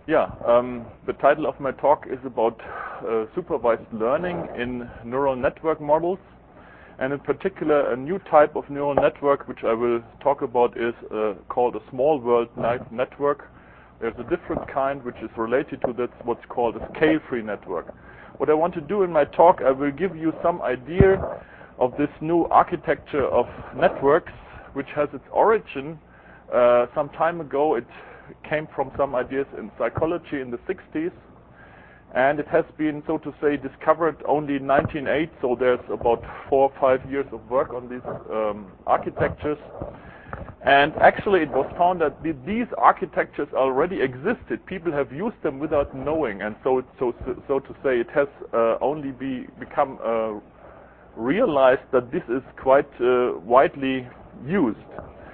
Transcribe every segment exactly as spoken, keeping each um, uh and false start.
Yeah, um, the title of my talk is about uh, supervised learning in neural network models, and in particular a new type of neural network which I will talk about is uh, called a small world network. There's a different kind which is related to that, what's called a scale-free network. What I want to do in my talk, I will give you some idea of this new architecture of networks which has its origin uh, some time ago. It came from some ideas in psychology in the sixties, and it has been, so to say, discovered only in nineteen oh eight, so there's about four or five years of work on these um, architectures. And actually it was found that th these architectures already existed. People have used them without knowing, and so it, so, so to say, it has uh, only be, become uh, realized that this is quite uh, widely used.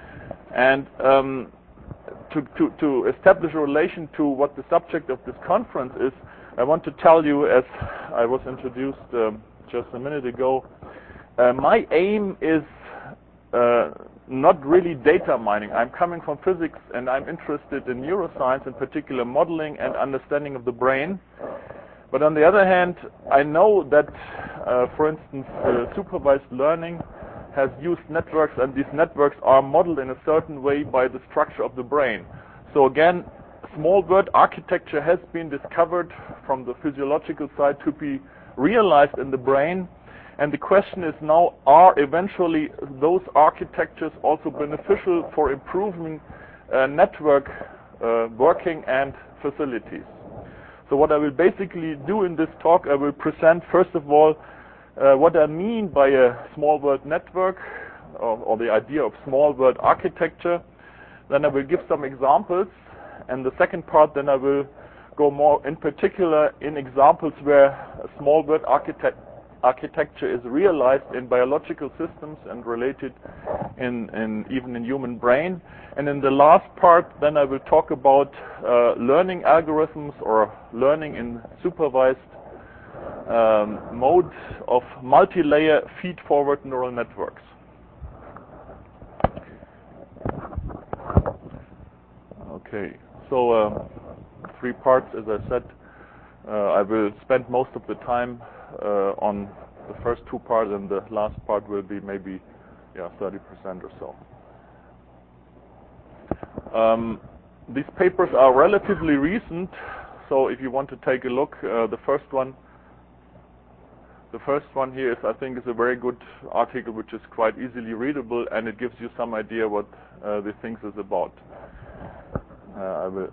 And um, To, to, to establish a relation to what the subject of this conference is, I want to tell you, as I was introduced um, just a minute ago, uh, my aim is uh, not really data mining. I'm coming from physics and I'm interested in neuroscience, in particular modeling and understanding of the brain. But on the other hand, I know that, uh, for instance, uh, supervised learning has used networks, and these networks are modeled in a certain way by the structure of the brain. So again, small world architecture has been discovered from the physiological side to be realized in the brain, and the question is now, are eventually those architectures also beneficial for improving uh, network uh, working and facilities? So what I will basically do in this talk, I will present first of all Uh, what I mean by a small world network, or, or the idea of small world architecture. Then I will give some examples, and the second part then I will go more in particular in examples where a small world architect architecture is realized in biological systems and related in, in even in human brain. And in the last part then I will talk about uh, learning algorithms or learning in supervised Um, mode of multi-layer feed-forward neural networks. Okay, so um, three parts, as I said. Uh, I will spend most of the time uh, on the first two parts, and the last part will be maybe, yeah, thirty percent or so. Um, these papers are relatively recent, so if you want to take a look, uh, the first one. The first one here is, I think, is a very good article which is quite easily readable, and it gives you some idea what uh, the things is about. Uh, I will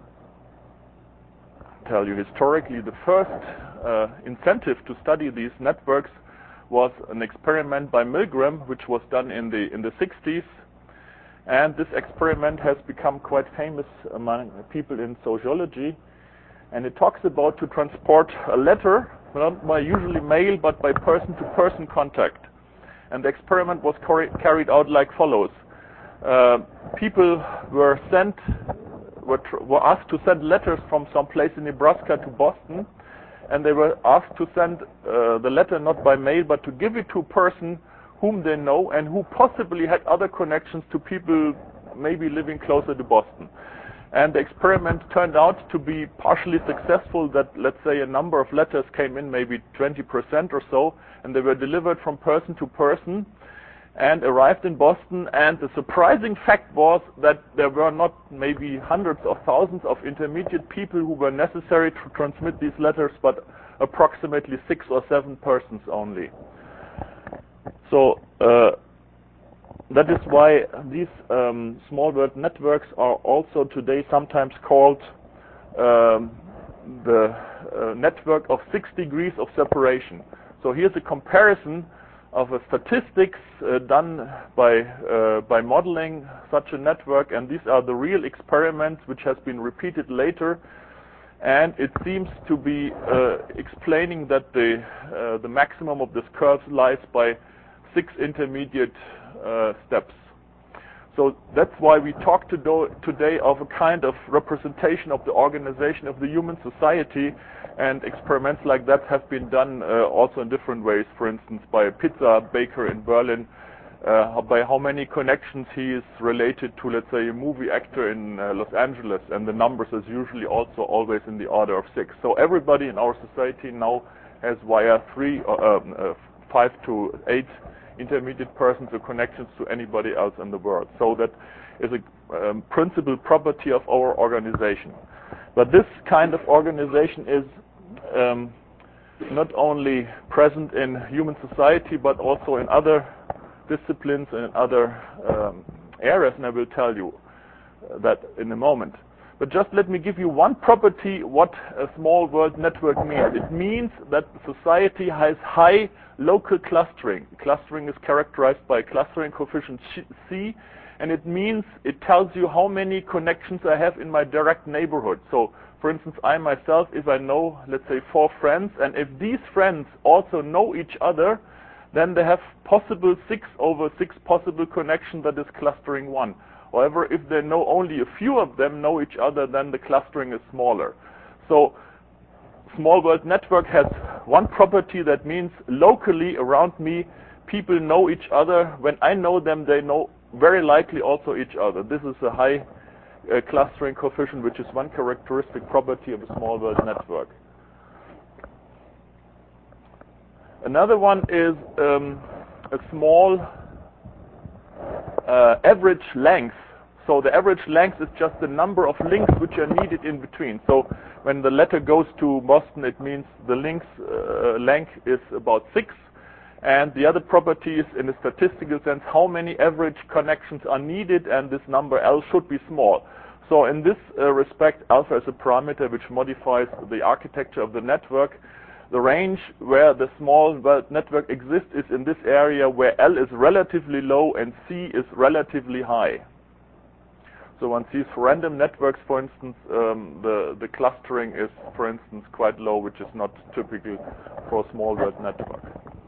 tell you historically the first uh, incentive to study these networks was an experiment by Milgram, which was done in the in the sixties, and this experiment has become quite famous among people in sociology, and it talks about to transport a letter, not by usually mail, but by person-to-person contact. And the experiment was carried out like follows. Uh, people were sent, were, tr were asked to send letters from some place in Nebraska to Boston, and they were asked to send uh, the letter not by mail, but to give it to a person whom they know and who possibly had other connections to people maybe living closer to Boston. And the experiment turned out to be partially successful, that, let's say, a number of letters came in, maybe twenty percent or so, and they were delivered from person to person and arrived in Boston. And the surprising fact was that there were not maybe hundreds of thousands of intermediate people who were necessary to transmit these letters, but approximately six or seven persons only. So, uh, that is why these um, small world networks are also today sometimes called um, the uh, network of six degrees of separation. So here's a comparison of a statistics uh, done by uh, by modeling such a network, and these are the real experiments which has been repeated later, and it seems to be uh, explaining that the uh, the maximum of this curve lies by six intermediate Uh, steps. So that's why we talk to do, today of a kind of representation of the organization of the human society, and experiments like that have been done uh, also in different ways. For instance, by a pizza baker in Berlin, uh, by how many connections he is related to, let's say, a movie actor in uh, Los Angeles, and the numbers is usually also always in the order of six. So everybody in our society now has via three, or, um, uh, five to eight intermediate persons or connections to anybody else in the world. So that is a um, principal property of our organization. But this kind of organization is um, not only present in human society, but also in other disciplines and in other um, areas, and I will tell you that in a moment. But just let me give you one property what a small world network means. It means that society has high local clustering. Clustering is characterized by clustering coefficient C, and it means it tells you how many connections I have in my direct neighborhood. So, for instance, I myself, if I know, let's say, four friends, and if these friends also know each other, then they have possible six over six possible connections, that is clustering one. However, if they know only a few of them know each other, then the clustering is smaller. So small world network has one property, that means locally around me people know each other. When I know them, they know very likely also each other. This is a high uh, clustering coefficient, which is one characteristic property of a small world network. Another one is um, a small uh, average length. So the average length is just the number of links which are needed in between. So when the letter goes to Boston, it means the links uh, length is about six. And the other property is, in a statistical sense, how many average connections are needed, and this number L should be small. So in this uh, respect, alpha is a parameter which modifies the architecture of the network. The range where the small world network exists is in this area where L is relatively low and C is relatively high. So one sees for random networks, for instance, um, the, the clustering is, for instance, quite low, which is not typical for a small world network.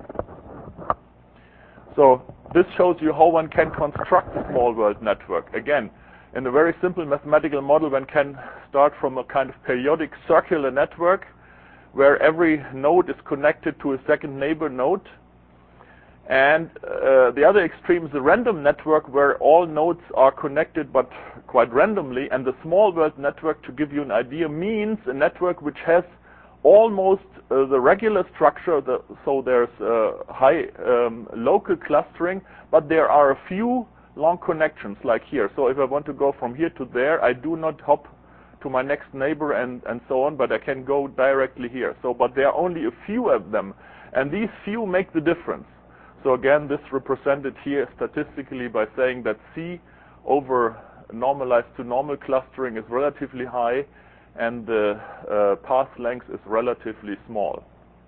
So this shows you how one can construct a small world network. Again, in a very simple mathematical model, one can start from a kind of periodic circular network where every node is connected to a second neighbor node. And uh, the other extreme is a random network where all nodes are connected but quite randomly. And the small world network, to give you an idea, means a network which has almost uh, the regular structure, the, so there's uh, high um, local clustering, but there are a few long connections like here. So if I want to go from here to there, I do not hop to my next neighbor and, and so on, but I can go directly here. So, but there are only a few of them, and these few make the difference. So again, this represented here statistically by saying that C over normalized to normal clustering is relatively high, and the uh, path length is relatively small.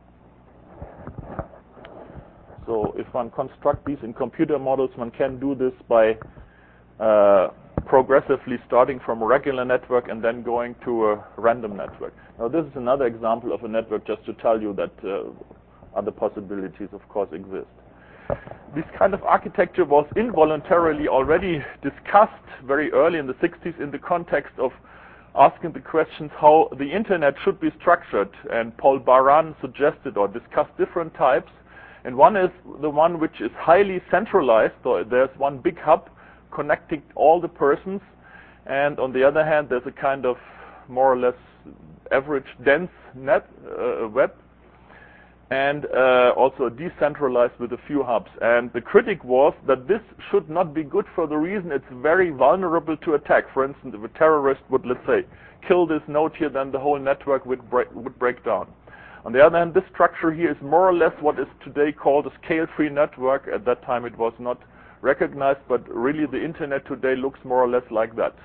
So if one constructs these in computer models, one can do this by uh, progressively starting from a regular network and then going to a random network. Now this is another example of a network, just to tell you that uh, other possibilities of course exist. This kind of architecture was involuntarily already discussed very early in the sixties in the context of asking the questions how the internet should be structured, and Paul Baran suggested or discussed different types, and one is the one which is highly centralized. So there's one big hub connecting all the persons, and on the other hand there's a kind of more or less average dense net uh, web, and uh, also decentralized with a few hubs. And the critic was that this should not be good for the reason it's very vulnerable to attack. For instance, if a terrorist would, let's say, kill this node here, then the whole network would break, would break down. On the other hand, this structure here is more or less what is today called a scale-free network. At that time it was not recognized, but really the internet today looks more or less like that.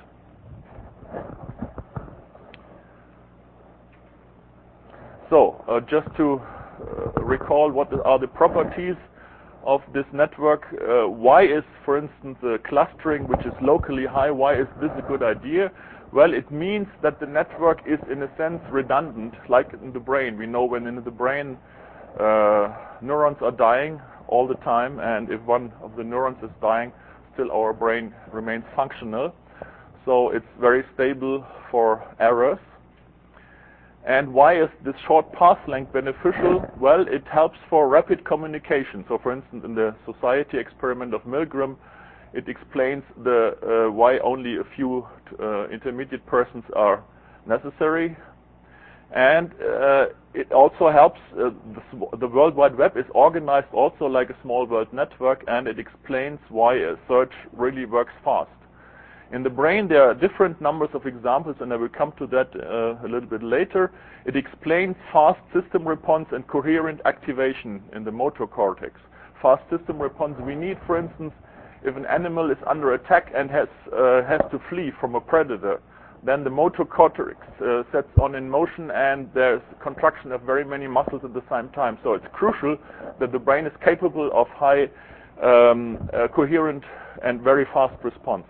So, uh, just to uh, recall what are the properties of this network, uh, why is, for instance, the clustering, which is locally high, why is this a good idea? Well, it means that the network is, in a sense, redundant, like in the brain. We know when in the brain uh, neurons are dying all the time, and if one of the neurons is dying, still our brain remains functional. So it's very stable for errors. And why is this short path length beneficial? Well, it helps for rapid communication. So, for instance, in the society experiment of Milgram, it explains the uh, why only a few uh, intermediate persons are necessary. And uh, it also helps, uh, the, the World Wide Web is organized also like a small world network, and it explains why a search really works fast. In the brain, there are different numbers of examples, and I will come to that uh, a little bit later. It explains fast system response and coherent activation in the motor cortex. Fast system response we need, for instance, if an animal is under attack and has uh, has to flee from a predator, then the motor cortex uh, sets on in motion, and there's contraction of very many muscles at the same time. So it's crucial that the brain is capable of high, um, uh, coherent, and very fast response.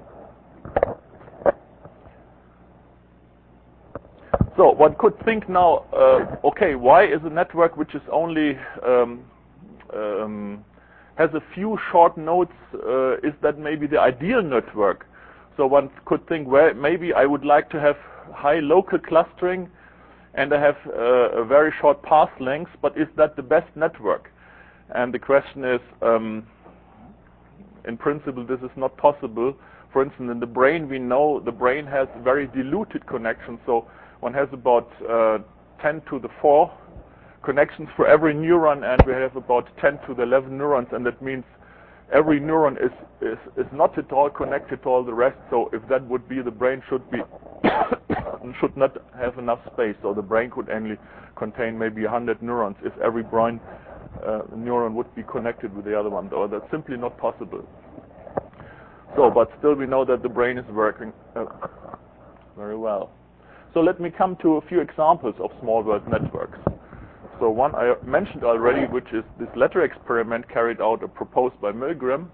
So one could think now, uh, okay, why is a network which is only um, um, has a few short nodes, uh, is that maybe the ideal network? So one could think, well, maybe I would like to have high local clustering and I have uh, a very short path length, but is that the best network? And the question is, um, in principle, this is not possible. For instance, in the brain, we know the brain has very diluted connections. So one has about uh, ten to the four connections for every neuron, and we have about ten to the eleven neurons, and that means every neuron is, is, is not at all connected to all the rest. So if that would be, the brain should be should not have enough space. So the brain could only contain maybe one hundred neurons if every brain uh, neuron would be connected with the other one. Or that's simply not possible. So, but still we know that the brain is working uh, very well. So let me come to a few examples of small world networks. So one I mentioned already, which is this letter experiment carried out or proposed by Milgram.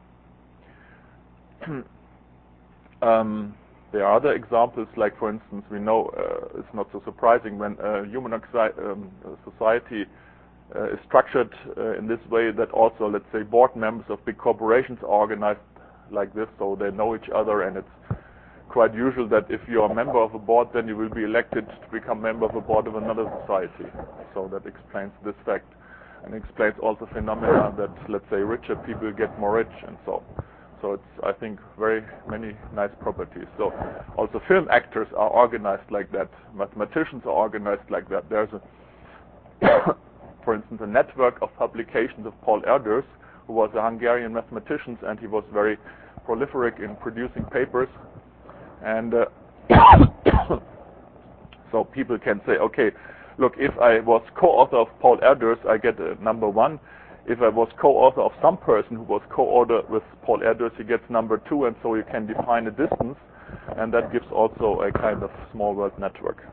um, there are other examples, like for instance, we know uh, it's not so surprising when uh, human um, society uh, is structured uh, in this way that also, let's say, board members of big corporations are organized like this, so they know each other, and it's quite usual that if you're a member of a board, then you will be elected to become member of a board of another society. So that explains this fact, and explains also phenomena that, let's say, richer people get more rich, and so. So it's, I think, very many nice properties. So also film actors are organized like that. Mathematicians are organized like that. There's a, for instance, a network of publications of Paul Erdős, who was a Hungarian mathematician, and he was very prolific in producing papers. And uh, so people can say, okay, look, if I was co-author of Paul Erdős, I get a number one. If I was co-author of some person who was co-author with Paul Erdős, he gets number two, and so you can define a distance, and that gives also a kind of small world network.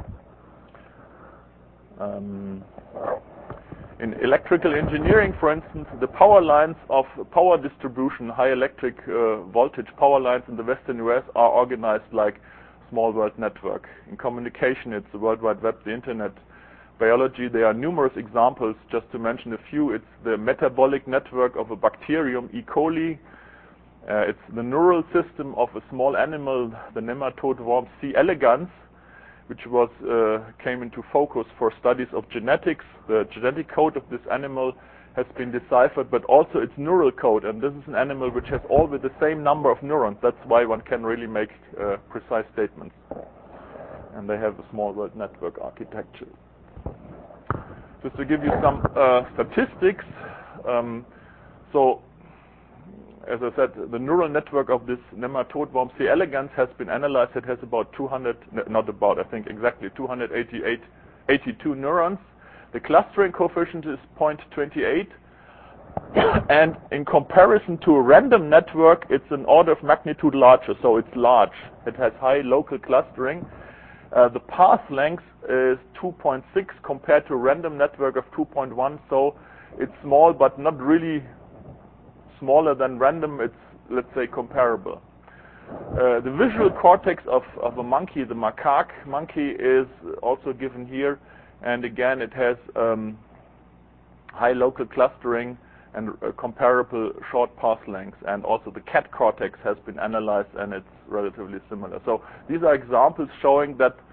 Um, In electrical engineering, for instance, the power lines of power distribution, high electric uh, voltage power lines in the Western U S are organized like small world network. In communication, it's the World Wide Web, the Internet. Biology, there are numerous examples. Just to mention a few, it's the metabolic network of a bacterium, E. coli. Uh, it's the neural system of a small animal, the nematode worm C. elegans, which was uh, came into focus for studies of genetics. The genetic code of this animal has been deciphered, but also its neural code. And this is an animal which has all with the same number of neurons. That's why one can really make uh, precise statements. And they have a small world network architecture. Just to give you some uh, statistics, um, so as I said, the neural network of this nematode worm C. elegans has been analyzed. It has about two hundred, not about, I think exactly two hundred eighty-eight, eighty-two neurons. The clustering coefficient is zero point two eight, and in comparison to a random network, it's an order of magnitude larger, so it's large. It has high local clustering. Uh, the path length is two point six compared to a random network of two point one, so it's small, but not really smaller than random. It's, let's say, comparable. Uh, the visual cortex of, of a monkey, the macaque monkey, is also given here, and again it has um, high local clustering and uh, comparable short path lengths, and also the cat cortex has been analyzed and it's relatively similar. So these are examples showing that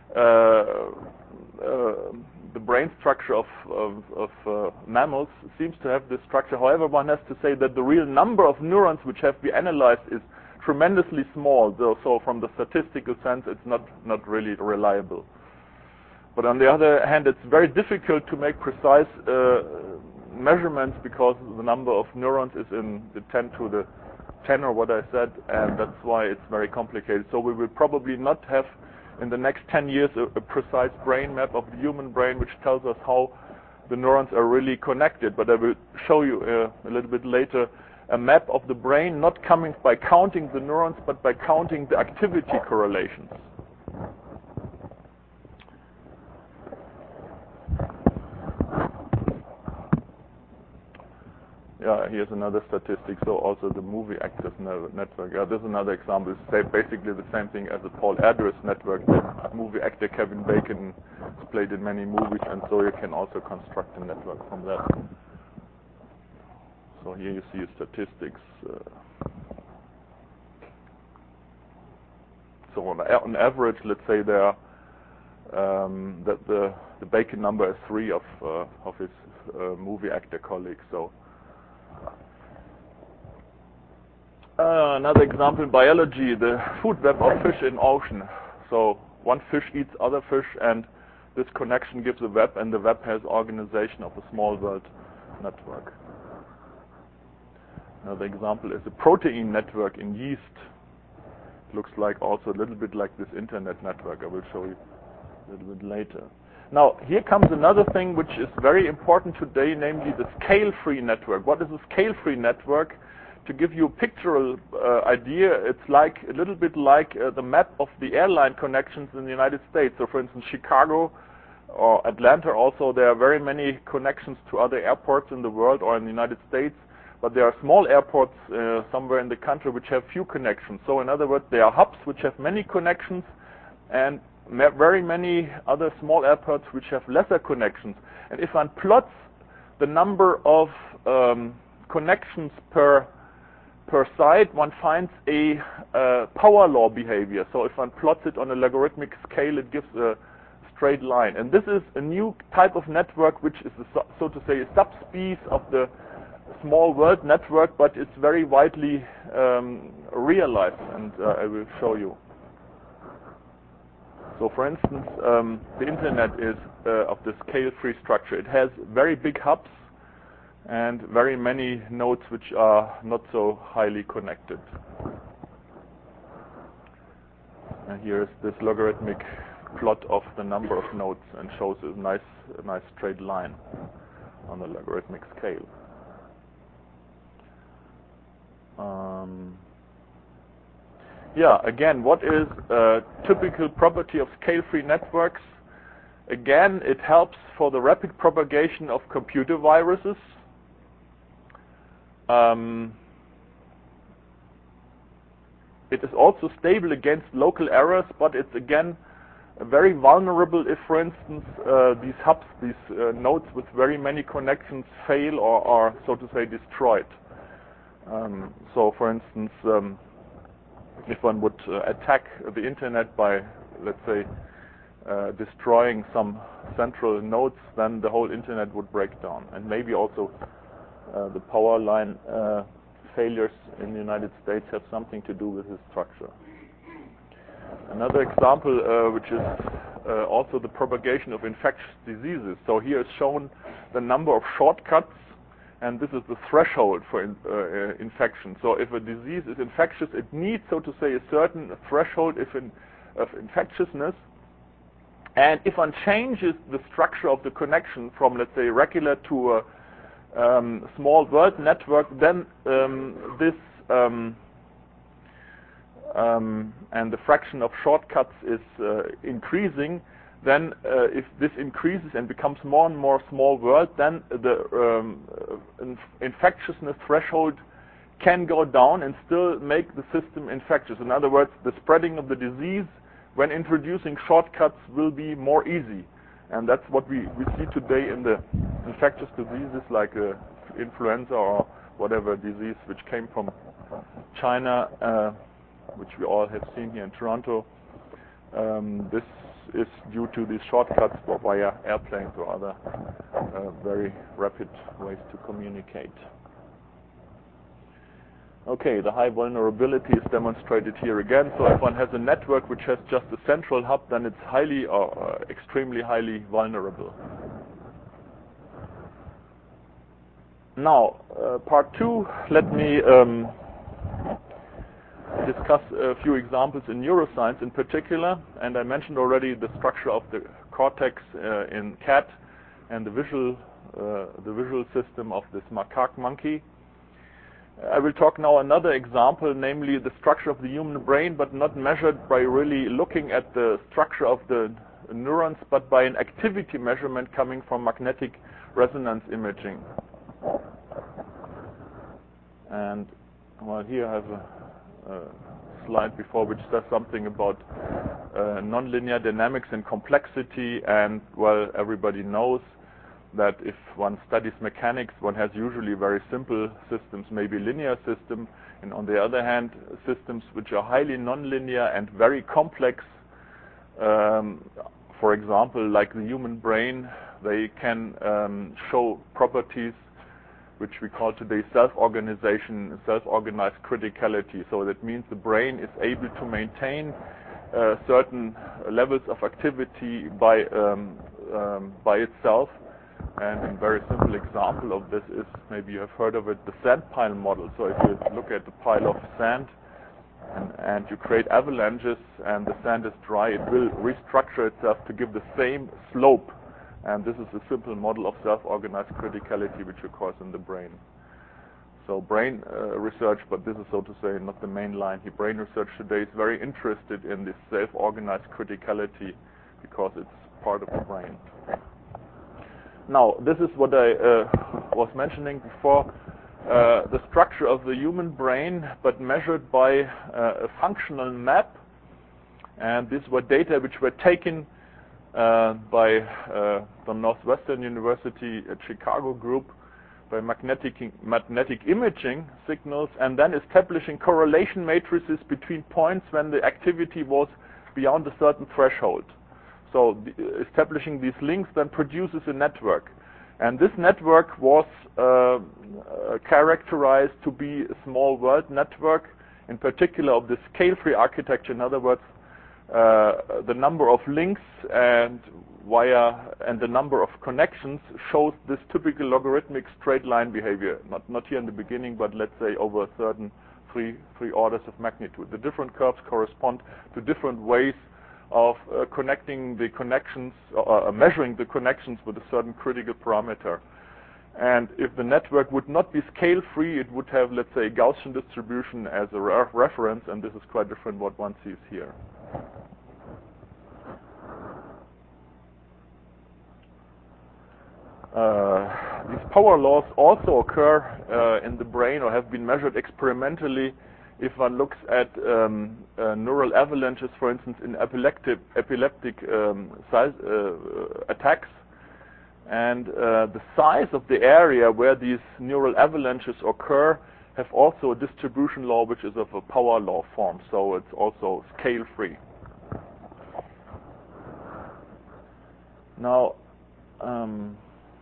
uh, uh, the brain structure of, of, of uh, mammals seems to have this structure. However, one has to say that the real number of neurons which have been analyzed is tremendously small, so, so from the statistical sense it's not, not really reliable. But on the other hand, it's very difficult to make precise uh, measurements because the number of neurons is in the ten to the ten or what I said, and that's why it's very complicated. So we will probably not have in the next ten years a, a precise brain map of the human brain which tells us how the neurons are really connected. But I will show you uh, a little bit later a map of the brain, not coming by counting the neurons, but by counting the activity correlations. Yeah, here's another statistic. So also the movie access network. Yeah, this is another example. It's basically the same thing as the Paul Erdős network. The movie actor Kevin Bacon is played in many movies, and so you can also construct a network from that. So here you see statistics. Uh, so on, on average, let's say there um, that the the Bacon number is three of uh, of his uh, movie actor colleagues. So. Uh, another example in biology, the food web of fish in ocean. So one fish eats other fish, and this connection gives a web, and the web has organization of a small world network. Another example is a protein network in yeast. It looks like also a little bit like this internet network. I will show you a little bit later. Now, here comes another thing which is very important today, namely the scale-free network. What is a scale-free network? To give you a pictorial uh, idea, it's like a little bit like uh, the map of the airline connections in the United States. So, for instance, Chicago or Atlanta also, there are very many connections to other airports in the world or in the United States, but there are small airports uh, somewhere in the country which have few connections. So, in other words, there are hubs which have many connections, and very many other small airports which have lesser connections. And if one plots the number of um, connections per per site, one finds a uh, power law behavior. So if one plots it on a logarithmic scale, it gives a straight line. And this is a new type of network which is, a, so to say, a subspecies of the small world network, but it's very widely um, realized, and uh, I will show you. So, for instance, um, the internet is uh, of the scale-free structure. It has very big hubs and very many nodes which are not so highly connected. And here is this logarithmic plot of the number of nodes, and shows a nice, a nice straight line on the logarithmic scale. Um, Yeah, again, what is a typical property of scale-free networks? Again, it helps for the rapid propagation of computer viruses. Um, it is also stable against local errors, but it's again very vulnerable if, for instance, uh, these hubs, these uh, nodes with very many connections fail or are, so to say, destroyed. Um, so, for instance, um, if one would uh, attack the internet by, let's say, uh, destroying some central nodes, then the whole internet would break down. And maybe also uh, the power line uh, failures in the United States have something to do with this structure. Another example, uh, which is uh, also the propagation of infectious diseases. So here is shown the number of shortcuts, and this is the threshold for in, uh, infection. So if a disease is infectious, it needs, so to say, a certain threshold if in, of infectiousness. And if one changes the structure of the connection from, let's say, regular to a um, small world network, then um, this um, um, and the fraction of shortcuts is uh, increasing. Then uh, if this increases and becomes more and more small world, then the um, inf infectiousness threshold can go down and still make the system infectious. In other words, the spreading of the disease when introducing shortcuts will be more easy. And that's what we, we see today in the infectious diseases like uh, influenza or whatever disease which came from China, uh, which we all have seen here in Toronto. Um, this is due to these shortcuts via airplanes or other uh, very rapid ways to communicate. Okay, the high vulnerability is demonstrated here again. So if one has a network which has just a central hub, then it's highly or uh, extremely highly vulnerable. Now, uh, part two, let me um, discuss a few examples in neuroscience in particular. And I mentioned already the structure of the cortex uh, in cat and the visual, uh, the visual system of this macaque monkey. I will talk now another example, namely the structure of the human brain, but not measured by really looking at the structure of the neurons, but by an activity measurement coming from magnetic resonance imaging. And well, here I have a, a slide before which says something about uh, nonlinear dynamics and complexity, and well, everybody knows that if one studies mechanics, one has usually very simple systems, maybe linear system, and on the other hand, systems which are highly nonlinear and very complex. Um, for example, like the human brain, they can um, show properties which we call today self-organization, self-organized criticality. So that means the brain is able to maintain uh, certain levels of activity by um, um, by itself. And a very simple example of this is, maybe you have heard of it, the sand pile model. So if you look at the pile of sand and, and you create avalanches and the sand is dry, it will restructure itself to give the same slope. And this is a simple model of self-organized criticality which occurs in the brain. So brain uh, research, but this is, so to say, not the main line here. Brain research today is very interested in this self-organized criticality because it's part of the brain. Now, this is what I uh, was mentioning before, uh, the structure of the human brain, but measured by uh, a functional map. And these were data which were taken uh, by uh, the Northwestern University at Chicago group by magnetic, magnetic imaging signals, and then establishing correlation matrices between points when the activity was beyond a certain threshold. So the, establishing these links then produces a network. And this network was uh, uh, characterized to be a small world network, in particular of the scale-free architecture. In other words, uh, the number of links and via and the number of connections shows this typical logarithmic straight line behavior. Not not here in the beginning, but let's say over a certain three three orders of magnitude. The different curves correspond to different ways of uh, connecting the connections, or uh, measuring the connections with a certain critical parameter. And if the network would not be scale-free, it would have, let's say, Gaussian distribution as a re reference, and this is quite different what one sees here. Uh, these power laws also occur uh, in the brain, or have been measured experimentally if one looks at um, uh, neural avalanches, for instance, in epileptic, epileptic um, size, uh, attacks. And uh, the size of the area where these neural avalanches occur have also a distribution law which is of a power law form, so it's also scale-free. Now, um,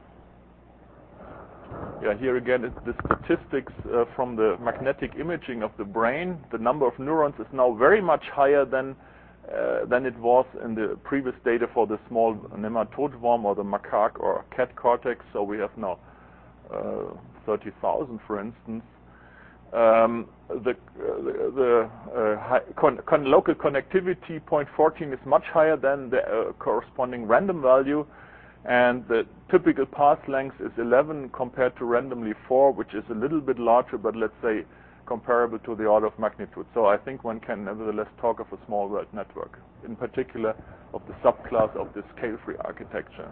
yeah, here again is the statistics uh, from the magnetic imaging of the brain. The number of neurons is now very much higher than uh, than it was in the previous data for the small nematode worm or the macaque or cat cortex. So we have now uh, thirty thousand, for instance. Um, the uh, the uh, high con con local connectivity zero point one four is much higher than the uh, corresponding random value. And the typical path length is eleven compared to randomly four, which is a little bit larger, but let's say comparable to the order of magnitude. So I think one can nevertheless talk of a small world network, in particular of the subclass of the scale-free architecture.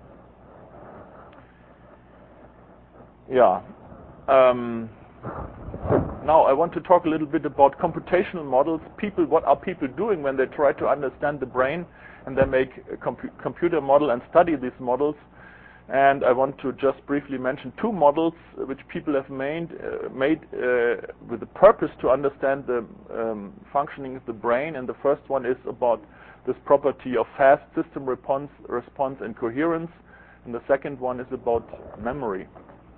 Yeah. Um, now I want to talk a little bit about computational models. People, what are people doing when they try to understand the brain? And they make a compu computer model and study these models. And I want to just briefly mention two models which people have made, uh, made uh, with the purpose to understand the um, functioning of the brain. And the first one is about this property of fast system response, response and coherence, and the second one is about memory.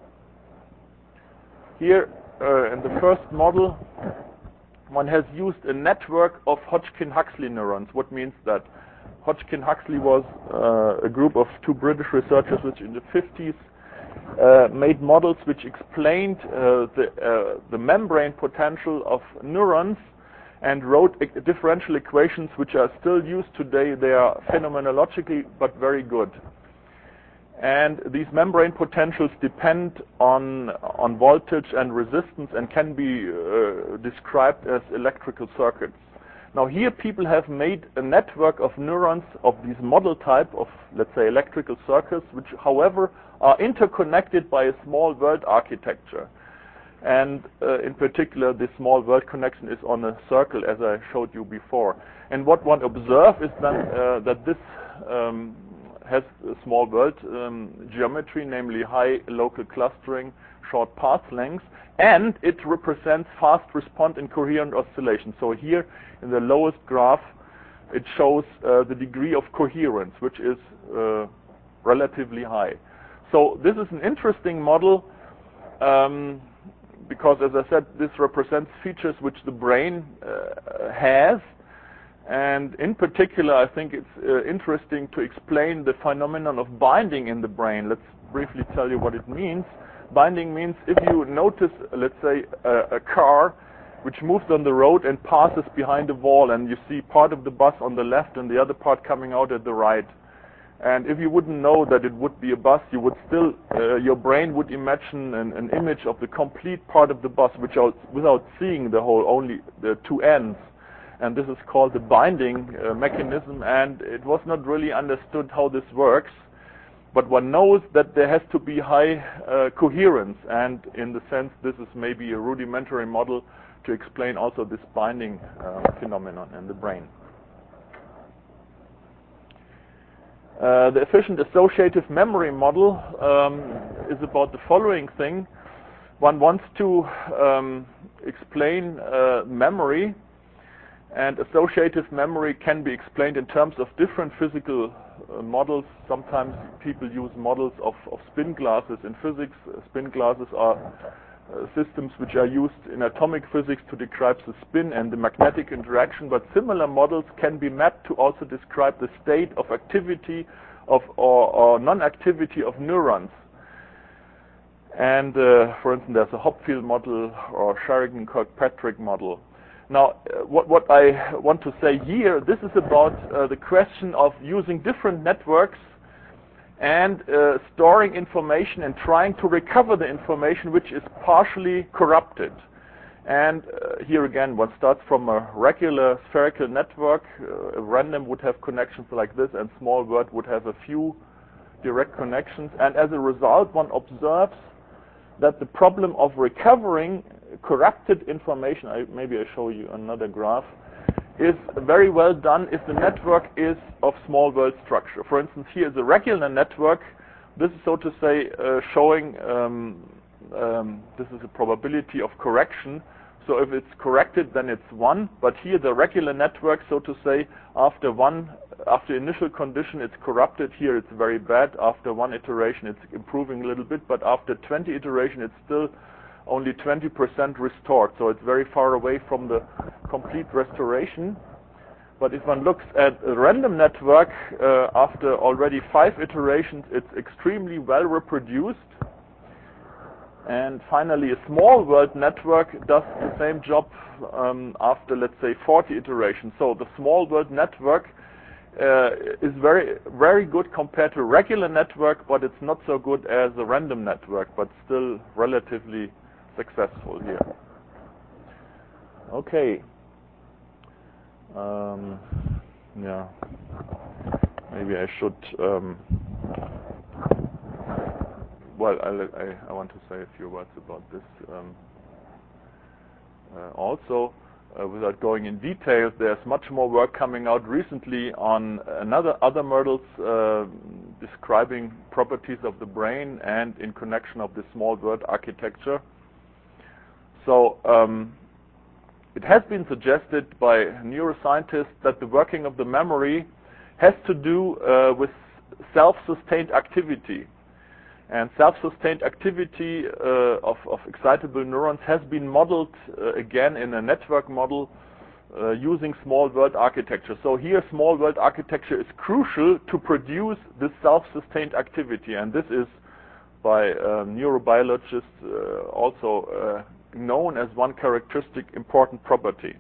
Here, uh, in the first model, one has used a network of Hodgkin-Huxley neurons. What means that? Hodgkin-Huxley was uh, a group of two British researchers which in the fifties uh, made models which explained uh, the, uh, the membrane potential of neurons and wrote e- differential equations which are still used today. They are phenomenologically but very good. And these membrane potentials depend on, on voltage and resistance and can be uh, described as electrical circuits. Now here people have made a network of neurons of this model type of, let's say, electrical circuits, which however are interconnected by a small world architecture. And uh, in particular, this small world connection is on a circle, as I showed you before. And what one observes is then uh, that this um, has a small world um, geometry, namely high local clustering, short path lengths, and it represents fast response and coherent oscillation. So here in the lowest graph, it shows uh, the degree of coherence, which is uh, relatively high. So this is an interesting model um, because, as I said, this represents features which the brain uh, has. And in particular, I think it's uh, interesting to explain the phenomenon of binding in the brain. Let's briefly tell you what it means. Binding means if you notice, let's say, a, a car which moves on the road and passes behind a wall, and you see part of the bus on the left and the other part coming out at the right. And if you wouldn't know that it would be a bus, you would still, uh, your brain would imagine an, an image of the complete part of the bus, which are, without seeing the whole, only the two ends. And this is called the binding uh, mechanism, and it was not really understood how this works. But one knows that there has to be high uh, coherence, and in the sense this is maybe a rudimentary model to explain also this binding uh, phenomenon in the brain. Uh, the efficient associative memory model um, is about the following thing. One wants to um, explain uh, memory, and associative memory can be explained in terms of different physical uh, models. Sometimes people use models of, of spin glasses in physics. Uh, spin glasses are uh, systems which are used in atomic physics to describe the spin and the magnetic interaction, but similar models can be mapped to also describe the state of activity of or, or non-activity of neurons. And uh, for instance, there's a Hopfield model or Sheridan-Kirkpatrick model. Now, uh, what, what I want to say here, this is about uh, the question of using different networks and uh, storing information and trying to recover the information which is partially corrupted. And uh, here again, one starts from a regular spherical network. Uh, random would have connections like this, and small world would have a few direct connections. And as a result, one observes that the problem of recovering corrupted information, I, maybe I show you another graph, is very well done if the network is of small world structure. For instance, here is a regular network. This is, so to say, uh, showing um, um, this is a probability of correction. So if it's corrected, then it's one. But here the regular network, so to say, after one, after initial condition, it's corrupted. Here it's very bad. After one iteration, it's improving a little bit. But after twenty iterations, it's still only twenty percent restored. So it's very far away from the complete restoration. But if one looks at a random network, uh, after already five iterations, it's extremely well reproduced. And finally, a small world network does the same job um, after, let's say, forty iterations. So the small world network uh, is very, very good compared to a regular network, but it's not so good as a random network, but still relatively successful here. Okay. Um, yeah. Maybe I should. Um, well, I, I, I want to say a few words about this. Um, uh, also, uh, without going in detail, there's much more work coming out recently on another other models uh, describing properties of the brain and in connection of the small world architecture. So um, it has been suggested by neuroscientists that the working of the memory has to do uh, with self-sustained activity. And self-sustained activity uh, of, of excitable neurons has been modeled uh, again in a network model uh, using small world architecture. So here small world architecture is crucial to produce this self-sustained activity, and this is by uh, neurobiologists uh, also uh, known as one characteristic important property.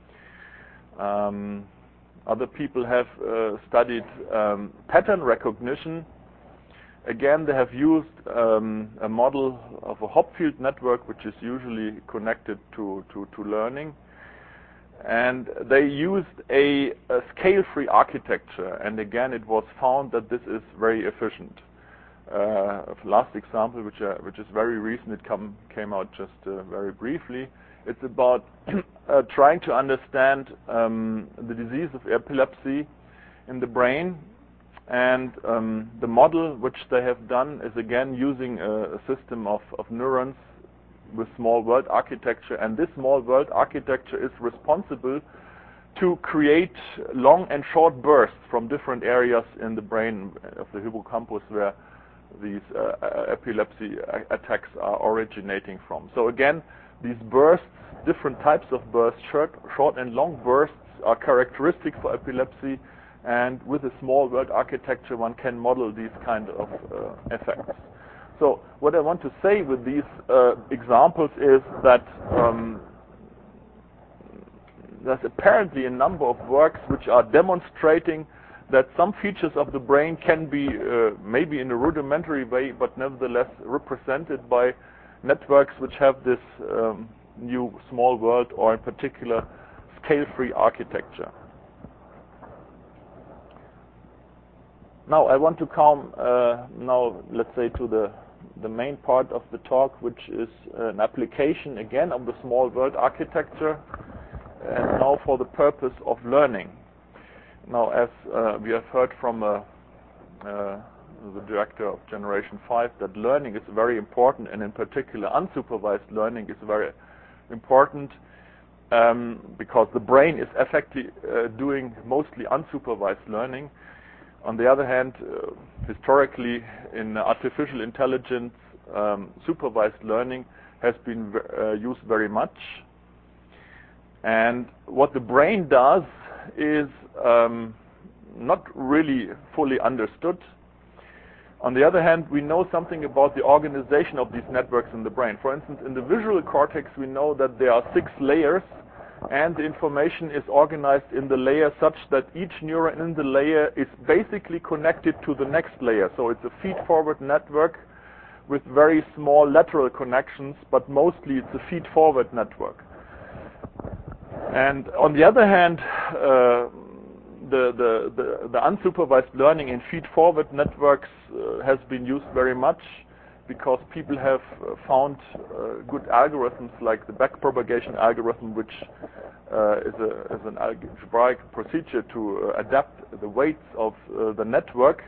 Um, other people have uh, studied um, pattern recognition. Again, they have used um, a model of a Hopfield network, which is usually connected to, to, to learning. And they used a, a scale-free architecture. And again, it was found that this is very efficient. Uh, last example, which, uh, which is very recent, it come, came out just uh, very briefly. It's about uh, trying to understand um, the disease of epilepsy in the brain. And um, the model which they have done is again using a, a system of, of neurons with small world architecture, and this small world architecture is responsible to create long and short bursts from different areas in the brain of the hippocampus where these uh, epilepsy attacks are originating from. So again, these bursts, different types of bursts, short, short and long bursts, are characteristic for epilepsy. And with a small world architecture, one can model these kind of uh, effects. So what I want to say with these uh, examples is that um, there's apparently a number of works which are demonstrating that some features of the brain can be, uh, maybe in a rudimentary way, but nevertheless represented by networks which have this um, new small world, or in particular scale-free architecture. Now I want to come uh, now, let's say, to the the main part of the talk, which is an application again of the small world architecture, and now for the purpose of learning. Now, as uh, we have heard from uh, uh, the director of Generation five, that learning is very important, and in particular unsupervised learning is very important um, because the brain is effectively uh, doing mostly unsupervised learning. On the other hand, uh, historically in artificial intelligence, um, supervised learning has been uh, used very much. And what the brain does is um, not really fully understood. On the other hand, we know something about the organization of these networks in the brain. For instance, in the visual cortex, we know that there are six layers, and the information is organized in the layer such that each neuron in the layer is basically connected to the next layer. So it's a feed-forward network with very small lateral connections, but mostly it's a feed-forward network. And on the other hand, uh, the, the, the, the unsupervised learning in feed-forward networks uh, has been used very much, because people have uh, found uh, good algorithms like the backpropagation algorithm, which uh, is, a, is an algebraic procedure to uh, adapt the weights of uh, the network.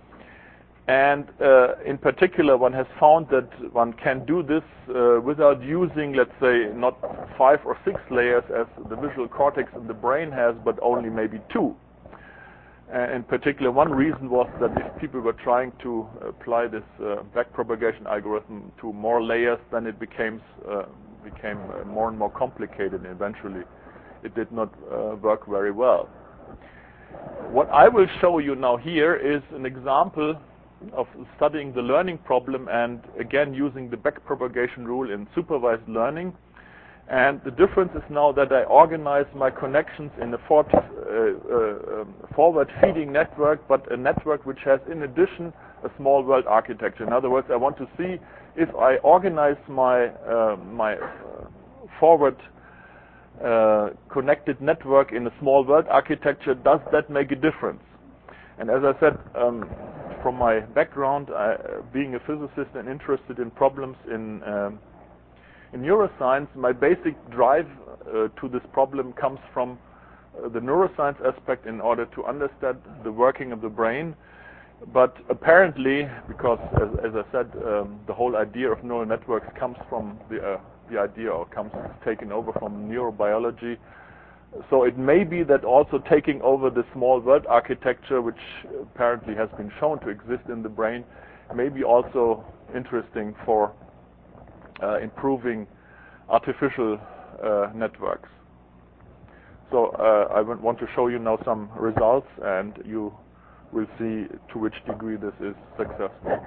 And uh, in particular, one has found that one can do this uh, without using, let's say, not five or six layers as the visual cortex in the brain has, but only maybe two. Uh, in particular, one reason was that if people were trying to apply this uh, backpropagation algorithm to more layers, then it became, uh, became uh, more and more complicated, and eventually it did not uh, work very well. What I will show you now here is an example of studying the learning problem, and again using the backpropagation rule in supervised learning. And the difference is now that I organize my connections in a forward, uh, uh, um, forward feeding network, but a network which has in addition a small world architecture. In other words, I want to see if I organize my, uh, my uh, forward uh, connected network in a small world architecture, does that make a difference? And as I said, um, from my background, I, being a physicist and interested in problems in um, In neuroscience, my basic drive uh, to this problem comes from uh, the neuroscience aspect in order to understand the working of the brain. But apparently, because as, as I said, um, the whole idea of neural networks comes from the uh, the idea or comes taken over from neurobiology. So it may be that also taking over the small world architecture, which apparently has been shown to exist in the brain, may be also interesting for uh, improving artificial uh, networks. So uh, I want to show you now some results, and you will see to which degree this is successful.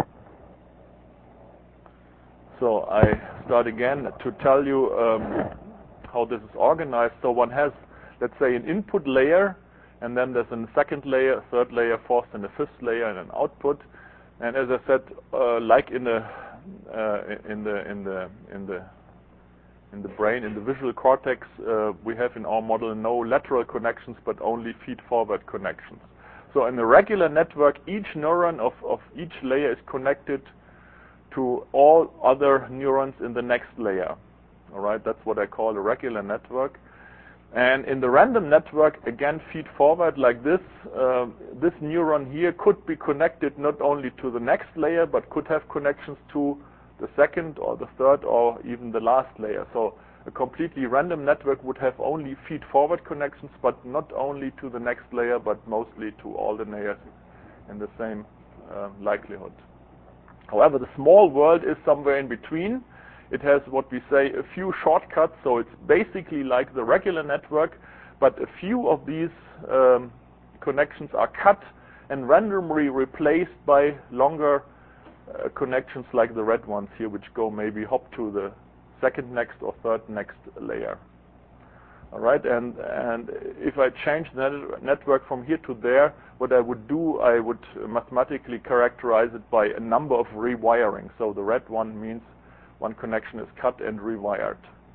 So I start again to tell you um, how this is organized. So one has, let's say, an input layer, and then there's a second layer, a third layer, fourth and a fifth layer, and an output. And as I said, uh, like in the uh, in the in the in the in the brain, in the visual cortex, uh, we have in our model no lateral connections, but only feed-forward connections. So in a regular network, each neuron of, of each layer is connected to all other neurons in the next layer. All right, that's what I call a regular network. And in the random network, again, feed-forward like this, uh, this neuron here could be connected not only to the next layer, but could have connections to the second or the third or even the last layer. So a completely random network would have only feed-forward connections, but not only to the next layer, but mostly to all the layers in the same uh, likelihood. However, the small world is somewhere in between. It has what we say a few shortcuts, so it's basically like the regular network, but a few of these um, connections are cut and randomly replaced by longer Uh, connections like the red ones here, which go maybe hop to the second next or third next layer. All right, and and if I change the network from here to there, what I would do, I would mathematically characterize it by a number of rewiring. So the red one means one connection is cut and rewired.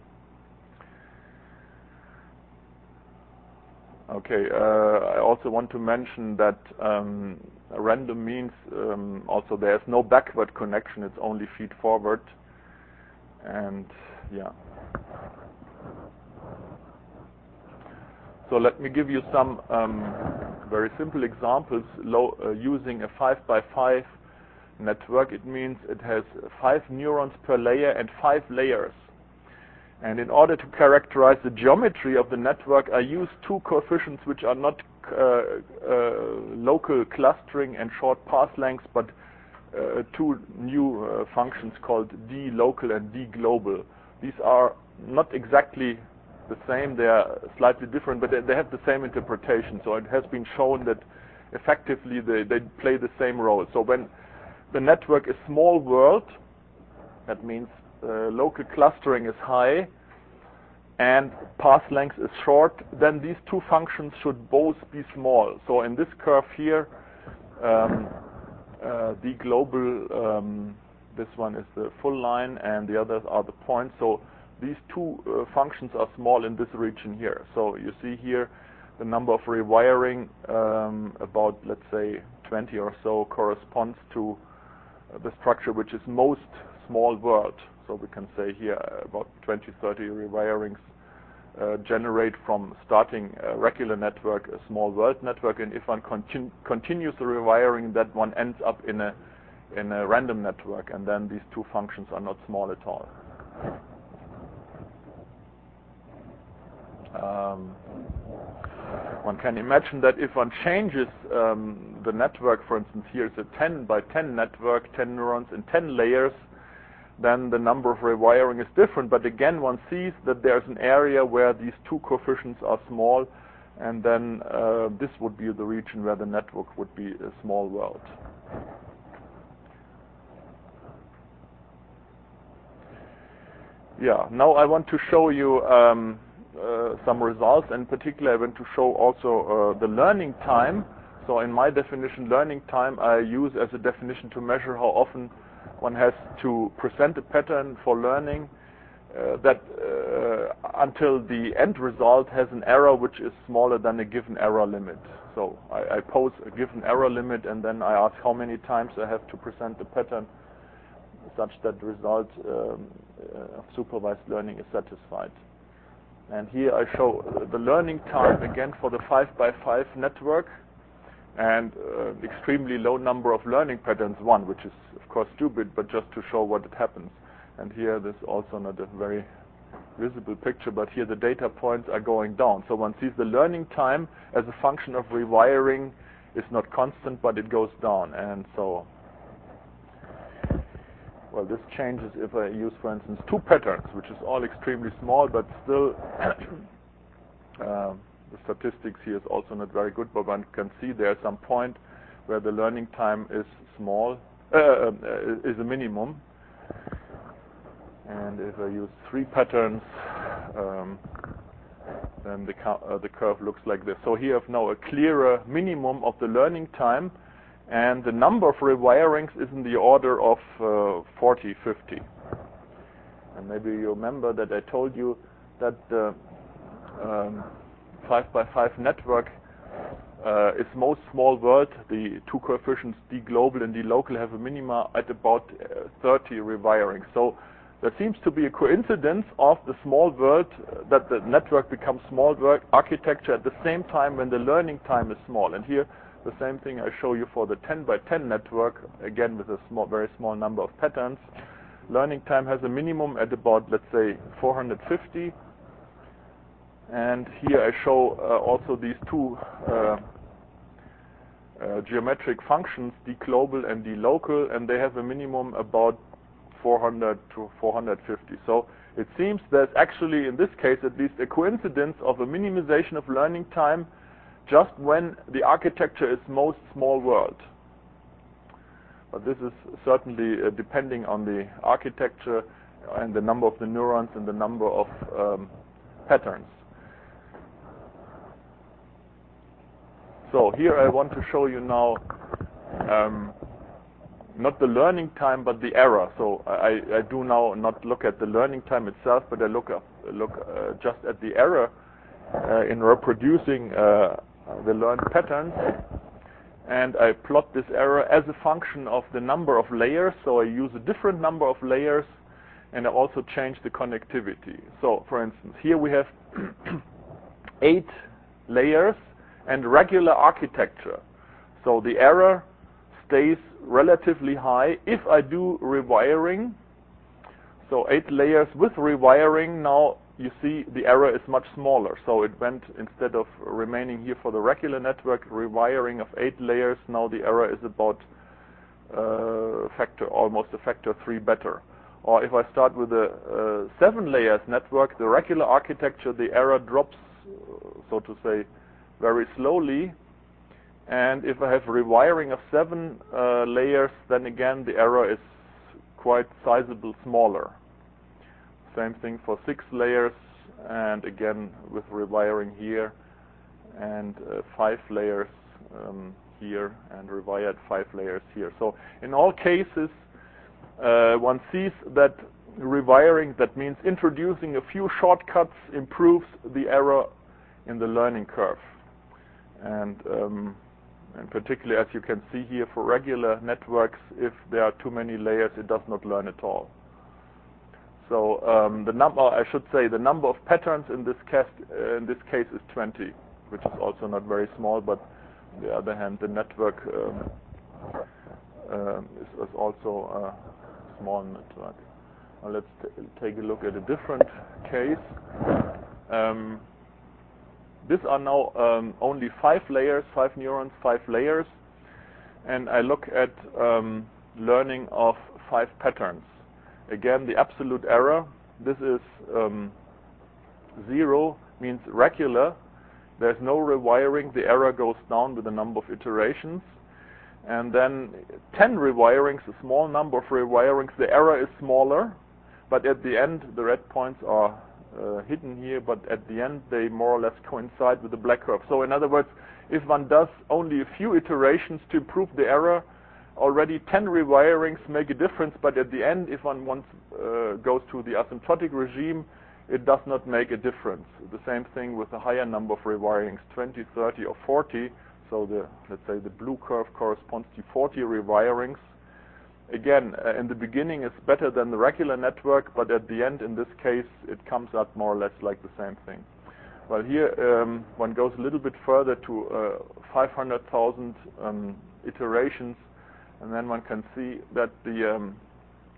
Okay, uh, I also want to mention that um, random means um, also there's no backward connection, it's only feed forward. And yeah. So let me give you some um, very simple examples low, uh, using a five by five network. It means it has five neurons per layer and five layers. And in order to characterize the geometry of the network, I use two coefficients which are not uh, uh, local clustering and short path lengths, but uh, two new uh, functions called d local and d global. These are not exactly the same, they are slightly different, but they, they have the same interpretation. So it has been shown that effectively they, they play the same role. So when the network is small world, that means Uh, local clustering is high and path length is short, then these two functions should both be small. So in this curve here, um, uh, the global, um, this one is the full line and the others are the points. So these two uh, functions are small in this region here. So you see here the number of rewiring, um, about, let's say, twenty or so, corresponds to uh, the structure which is most small world. So we can say here about twenty, thirty rewirings uh, generate from starting a regular network, a small world network, and if one continu continues the rewiring, that one ends up in a in a random network, and then these two functions are not small at all. Um, one can imagine that if one changes um, the network, for instance, here is a ten by ten network, ten neurons in ten layers, then the number of rewiring is different. But again, one sees that there's an area where these two coefficients are small, and then uh, this would be the region where the network would be a small world. Yeah, now I want to show you um, uh, some results. In particular, I want to show also uh, the learning time. So in my definition, learning time I use as a definition to measure how often one has to present a pattern for learning uh, that uh, until the end result has an error which is smaller than a given error limit. So I, I pose a given error limit, and then I ask how many times I have to present the pattern such that the result um, uh, of supervised learning is satisfied. And here I show the learning time again for the five by five network, and uh, extremely low number of learning patterns, one, which is of course stupid, but just to show what it happens. And here, this is also not a very visible picture, but here the data points are going down. So one sees the learning time as a function of rewiring is not constant, but it goes down. And so, well, this changes if I use, for instance, two patterns, which is all extremely small, but still uh, the statistics here is also not very good, but one can see there's some point where the learning time is small, uh, is a minimum. And if I use three patterns, um, then the, uh, the curve looks like this. So here I have now a clearer minimum of the learning time, and the number of rewirings is in the order of uh, forty, fifty. And maybe you remember that I told you that the um, five by five network uh, is most small world. The two coefficients d global and d local have a minima at about uh, thirty rewirings. So there seems to be a coincidence of the small world, uh, that the network becomes small world architecture at the same time when the learning time is small. And here, the same thing I show you for the ten by ten network, again with a small, very small number of patterns. Learning time has a minimum at about, let's say, four hundred fifty. And here I show uh, also these two uh, uh, geometric functions, d global and d local, and they have a minimum about four hundred to four hundred fifty. So it seems there's actually, in this case at least, a coincidence of a minimization of learning time just when the architecture is most small world. But this is certainly uh, depending on the architecture and the number of the neurons and the number of um, patterns. So here I want to show you now um, not the learning time, but the error. So I, I do now not look at the learning time itself, but I look up, look uh, just at the error uh, in reproducing uh, the learned patterns, and I plot this error as a function of the number of layers. So I use a different number of layers, and I also change the connectivity. So, for instance, here we have eight layers and regular architecture. So the error stays relatively high if I do rewiring. So eight layers with rewiring, now you see the error is much smaller. So it went, instead of remaining here for the regular network, rewiring of eight layers, now the error is about uh, factor, almost a factor three better. Or if I start with a uh, seven layers network, the regular architecture, the error drops, so to say, very slowly. And if I have rewiring of seven uh, layers, then again the error is quite sizable smaller. Same thing for six layers, and again with rewiring here, and uh, five layers um, here, and rewired five layers here. So in all cases, uh, one sees that rewiring, that means introducing a few shortcuts, improves the error in the learning curve. And um, And particularly, as you can see here, for regular networks, if there are too many layers, it does not learn at all. So um, the number, I should say, the number of patterns in this case, uh, in this case is twenty, which is also not very small. But on the other hand, the network um, uh, is, is also a small network. Now let's t take a look at a different case. Um, These are now um, only five layers, five neurons, five layers, and I look at um, learning of five patterns. Again, the absolute error, this is um, zero, means regular. There's no rewiring, the error goes down with the number of iterations. And then ten rewirings, a small number of rewirings, the error is smaller, but at the end, the red points are Uh, hidden here, but at the end they more or less coincide with the black curve. So in other words, if one does only a few iterations to improve the error, already ten rewirings make a difference, but at the end, if one wants, uh, goes to the asymptotic regime, it does not make a difference. The same thing with a higher number of rewirings, twenty, thirty, or forty. So the, let's say, the blue curve corresponds to forty rewirings. Again, uh, in the beginning it's better than the regular network, but at the end, in this case, it comes out more or less like the same thing. Well, here um, one goes a little bit further to uh, five hundred thousand um, iterations, and then one can see that the um,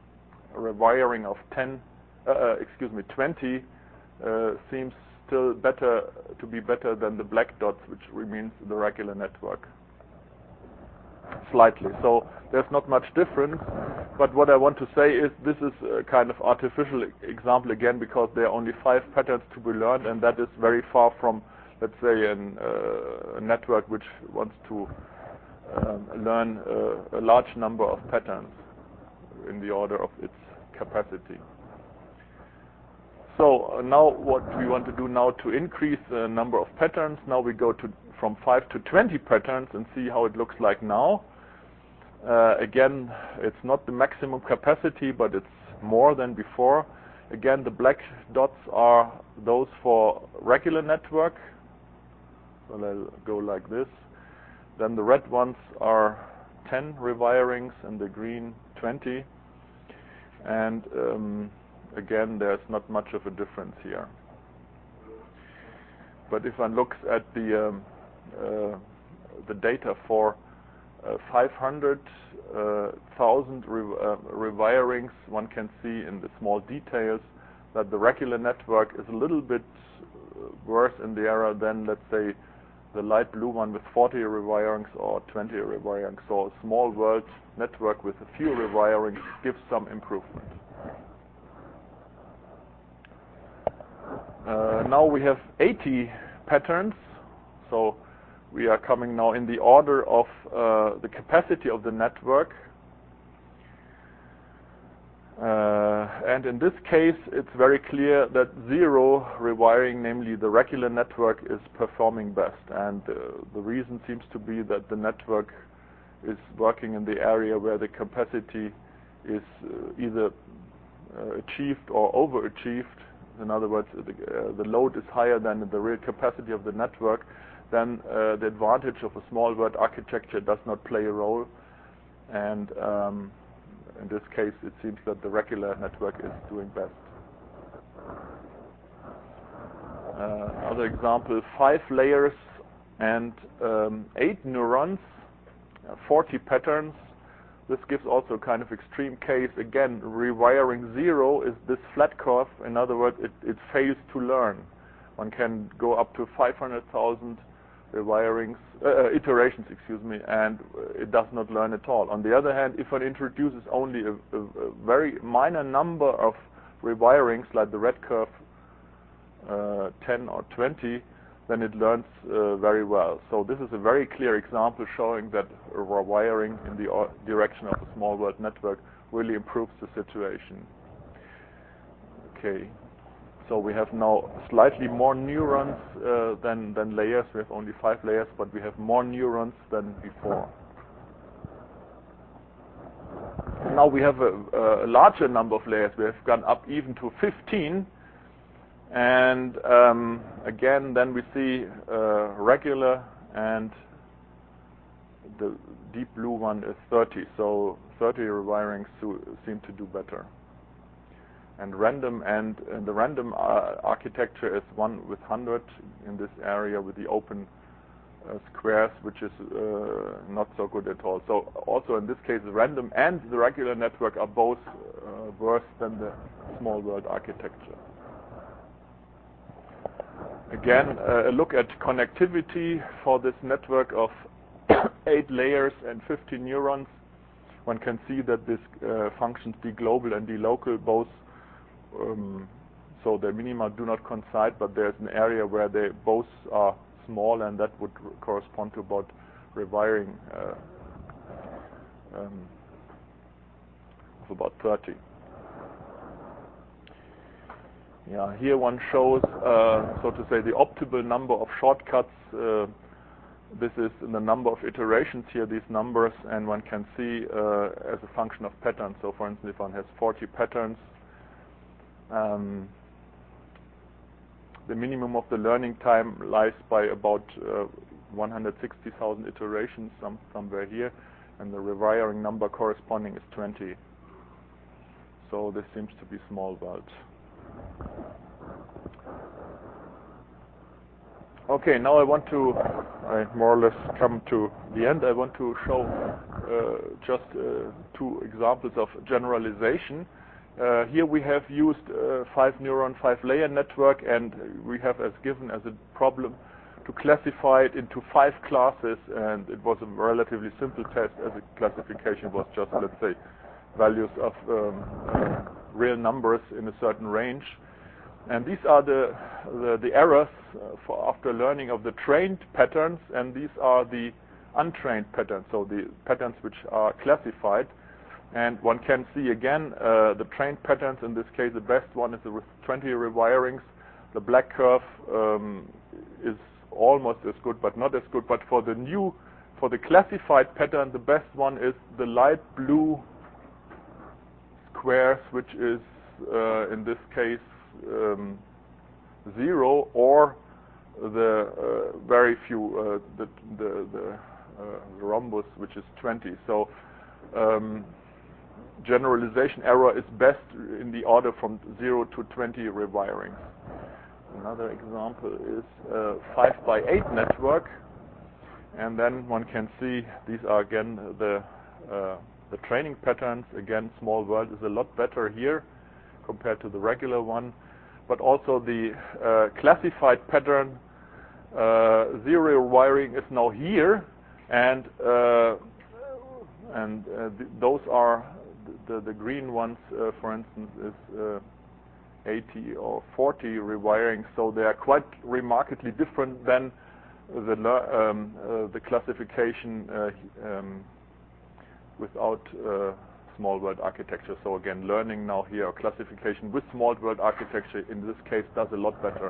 rewiring of ten, uh, uh, excuse me, twenty uh, seems still better to be better than the black dots, which remains the regular network. Slightly. So there's not much difference. But what I want to say is this is a kind of artificial example again, because there are only five patterns to be learned, and that is very far from, let's say, an, uh, a network which wants to um, learn uh, a large number of patterns in the order of its capacity. So uh, now what we want to do now to increase the number of patterns, now we go to from five to twenty patterns and see how it looks like now. Uh, again, it's not the maximum capacity, but it's more than before. Again, the black dots are those for regular network. So I'll go like this. Then the red ones are ten rewirings and the green twenty. And um, again, there's not much of a difference here. But if one looks at the um, uh, the data for uh, five hundred thousand uh, re uh, rewirings, one can see in the small details that the regular network is a little bit worse in the error than, let's say, the light blue one with forty rewirings or twenty rewirings. So a small world network with a few rewirings gives some improvement. Uh, now we have eighty patterns, so we are coming now in the order of uh, the capacity of the network. Uh, and in this case, it's very clear that zero rewiring, namely the regular network, is performing best. And uh, the reason seems to be that the network is working in the area where the capacity is uh, either uh, achieved or overachieved. In other words, the, uh, the load is higher than the real capacity of the network. Then uh, the advantage of a small world architecture does not play a role. And um, in this case, it seems that the regular network is doing best. Uh, another example, five layers and um, eight neurons, uh, forty patterns. This gives also a kind of extreme case. Again, rewiring zero is this flat curve. In other words, it, it fails to learn. One can go up to five hundred thousand rewirings, uh, iterations, excuse me, and it does not learn at all. On the other hand, if one introduces only a, a, a very minor number of rewirings, like the red curve, uh, ten or twenty, then it learns uh, very well. So this is a very clear example showing that rewiring in the or direction of a small world network really improves the situation. Okay. So we have now slightly more neurons uh, than, than layers. We have only five layers, but we have more neurons than before. Now we have a, a larger number of layers. We have gone up even to fifteen. And um, again, then we see uh, regular, and the deep blue one is thirty. So thirty rewirings seem to do better. And random, and, and the random uh, architecture is one with one hundred in this area with the open uh, squares, which is uh, not so good at all. So also in this case, the random and the regular network are both uh, worse than the small world architecture. Again, uh, a look at connectivity for this network of eight layers and fifty neurons. One can see that this uh, functions D global and D local both. Um, so the minima do not coincide, but there's an area where they both are small, and that would correspond to about rewiring uh, um, of about thirty. Yeah, here one shows, uh, so to say, the optimal number of shortcuts. Uh, this is in the number of iterations here, these numbers, and one can see uh, as a function of patterns. So for instance, if one has forty patterns, Um, the minimum of the learning time lies by about uh, one hundred sixty thousand iterations, some, somewhere here, and the rewiring number corresponding is twenty. So this seems to be small world. Okay, now I want to, I more or less come to the end. I want to show uh, just uh, two examples of generalization. Uh, here we have used uh, five neuron, five layer network, and we have as given as a problem to classify it into five classes, and it was a relatively simple test as the classification was just, let's say, values of um, uh, real numbers in a certain range. And these are the, the, the errors uh, for after learning of the trained patterns, and these are the untrained patterns, so the patterns which are classified. And one can see again uh, the trained patterns. In this case, the best one is with twenty rewirings. The black curve um, is almost as good, but not as good. But for the new, for the classified pattern, the best one is the light blue squares, which is uh, in this case um, zero, or the uh, very few, uh, the the, the uh, rhombus, which is twenty. So. Um, generalization error is best in the order from zero to twenty rewirings. Another example is a five by eight network, and then one can see these are again the uh, the training patterns. Again, small world is a lot better here compared to the regular one, but also the uh, classified pattern uh, zero rewiring is now here, and uh, and uh, th those are The, the green ones, uh, for instance, is uh, eighty or forty rewiring, so they are quite remarkably different than the um, uh, the classification uh, um, without uh, small world architecture. So again, learning now here, or classification with small world architecture in this case does a lot better.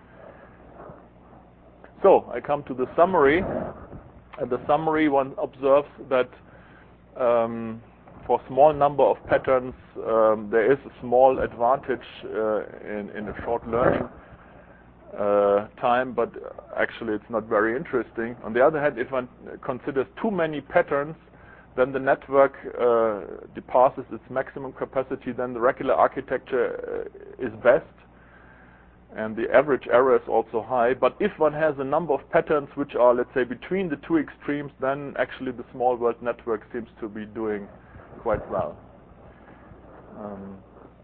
So I come to the summary. And the summary, one observes that um, for small number of patterns, um, there is a small advantage uh, in, in a short learning uh, time, but actually it's not very interesting. On the other hand, if one considers too many patterns, then the network uh, depasses its maximum capacity, then the regular architecture uh, is best, and the average error is also high. But if one has a number of patterns which are, let's say, between the two extremes, then actually the small world network seems to be doing quite well. Um,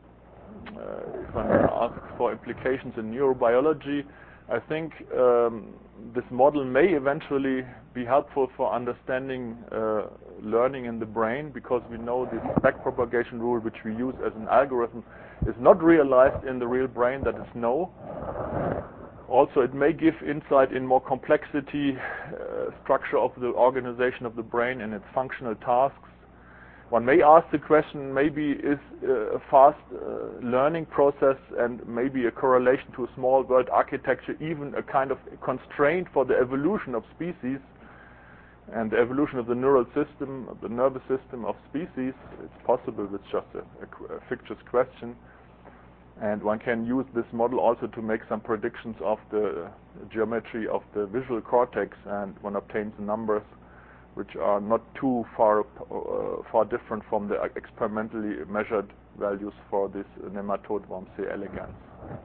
uh, if one asks for implications in neurobiology, I think um, this model may eventually be helpful for understanding uh, learning in the brain, because we know this backpropagation rule, which we use as an algorithm, is not realized in the real brain. That is no. Also, it may give insight in more complexity, uh, structure of the organization of the brain and its functional tasks. One may ask the question, maybe is uh, a fast uh, learning process and maybe a correlation to a small world architecture even a kind of constraint for the evolution of species and the evolution of the neural system, of the nervous system of species? It's possible, it's just a, a, a fictitious question. And one can use this model also to make some predictions of the geometry of the visual cortex, and one obtains numbers which are not too far uh, far different from the experimentally measured values for this nematode worm C. elegans.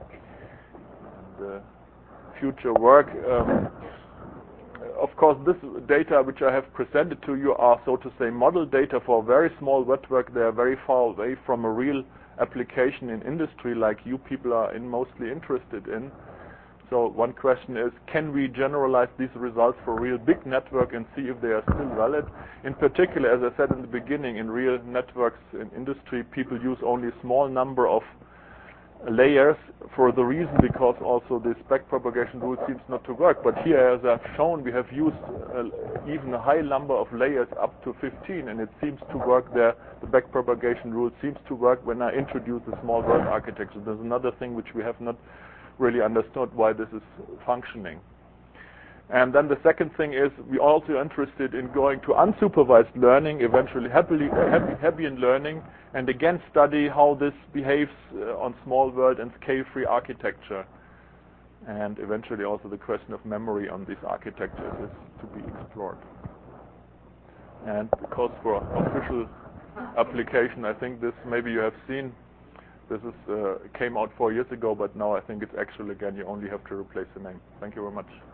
And, uh, future work. Um, of course, this data which I have presented to you are, so to say, model data for very small network. They are very far away from a real application in industry like you people are in mostly interested in. So one question is, can we generalize these results for real big network and see if they are still valid? In particular, as I said in the beginning, in real networks in industry, people use only a small number of layers for the reason because also this backpropagation rule seems not to work. But here, as I've shown, we have used uh, even a high number of layers up to fifteen, and it seems to work there. The backpropagation rule seems to work when I introduce the small world architecture. There's another thing which we have not really understood why this is functioning. And then the second thing is we're also interested in going to unsupervised learning, eventually happily, happy, Hebbian learning, and again study how this behaves uh, on small world and scale-free architecture. And eventually also the question of memory on these architectures is to be explored. And because for official application, I think this maybe you have seen. This is uh, came out four years ago, but now I think it's actual again. You only have to replace the name. Thank you very much.